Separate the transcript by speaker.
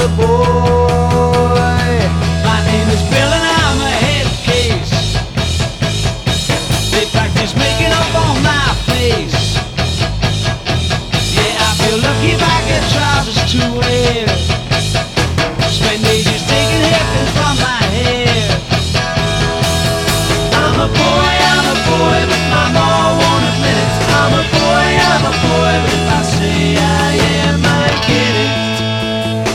Speaker 1: a boy. My name is Bill and I'm a head case. They practice making up on my face. Yeah, I feel lucky if I get trousers to wear.